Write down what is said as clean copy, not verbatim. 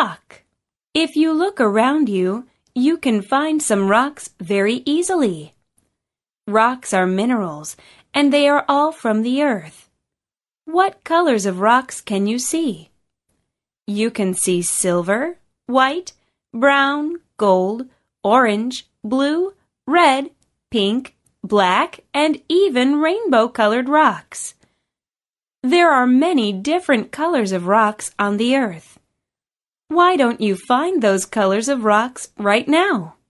rock. If you look around you, you can find some rocks very easily. Rocks are minerals, and they are all from the earth. What colors of rocks can you see? You can see silver, white, brown, gold, orange, blue, red, pink, black, and even rainbow-colored rocks. There are many different colors of rocks on the earth. Why don't you find those colors of rocks right now?